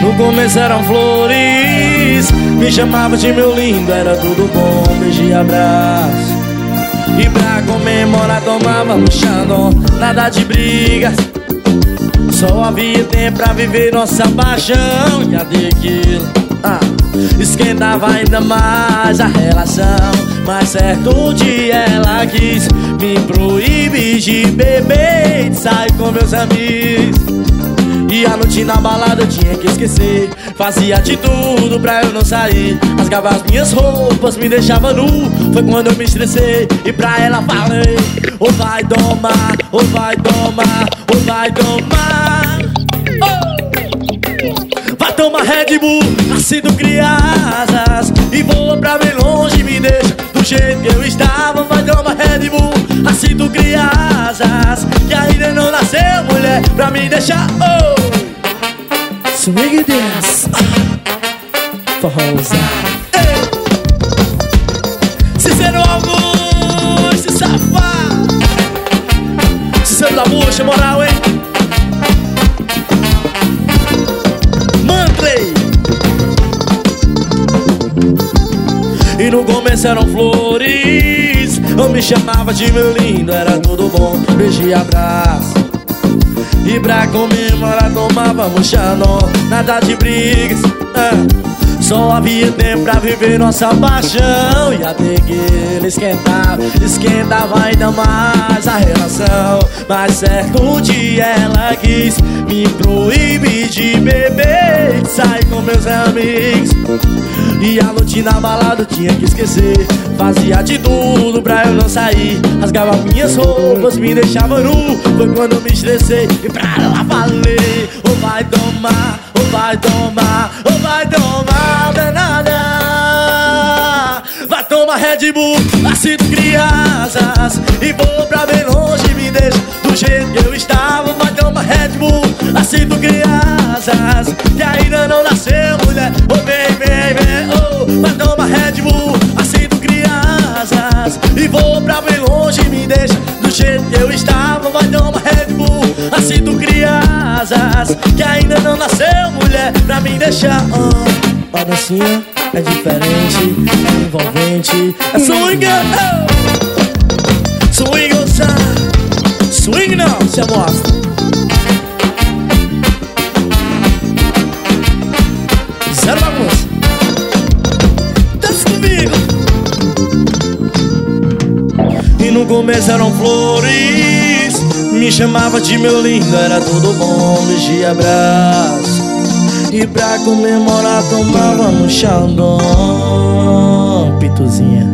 No começo eram flores, me chamava de meu lindo, era tudo bom, beijo e abraço. E pra comemorar tomávamos Xandão, nada de brigas. Só havia tempo pra viver nossa paixão. E a tequila esquentava ainda mais a relação. Mas certo dia ela quis me proibir de beber e de sair com meus amigos. E a noite na balada eu tinha que esquecer. Fazia de tudo pra eu não sair. Rasgava as minhas roupas, me deixava nu. Foi quando eu me estressei e pra ela falei: ou vai domar, ou vai domar, ou vai domar. Vai tomar Red Bull, assim tu cria asas e voa pra bem longe, me deixa do jeito que eu estava. Vai tomar Red Bull, assim tu cria asas, que ainda não nasceu mulher pra me deixar. Swing dance, forrozão. Sincero Augusto, safado. Sincero da bucha, moral, hein? Mantley. E no começo eram flores, eu me chamava de meu lindo, era tudo bom, beijo e abraço. E pra comemorar tomávamos Xandão, nada de brigas. Só havia tempo pra viver nossa paixão. E a tequila esquentava ainda mais a relação. Mas certo dia ela quis me proibir de beber e de sair com meus amigos. E a noite na balada eu tinha que esquecer. Fazia de tudo pra eu não sair. Rasgava minhas roupas, me deixava nu. Foi quando eu me estressei e pra ela falei: ou vai tomar, ou vai tomar, ou vai tomar danada. Vai tomar Red Bull, assim tu cria asas e voa pra bem longe, me deixa do jeito que eu estava. Vai tomar Red Bull, assim tu cria asas, que ainda não nasceu mulher. Oh baby, oh. Vai tomar Red Bull, assim tu cria asas e voa pra bem longe, me deixa do jeito que eu estava. Vai tomar Red Bull, assim tu cria asas, que ainda não nasceu mulher pra me deixar. A dancinha é diferente, é envolvente, é swing, swing outside. Swing não, se amostra. Zero bagunça. Dança comigo. E no começo eram flores, me chamava de meu lindo, era tudo bom, beijo e abraço. E pra comemorar tomávamos Xandão, pituzinha.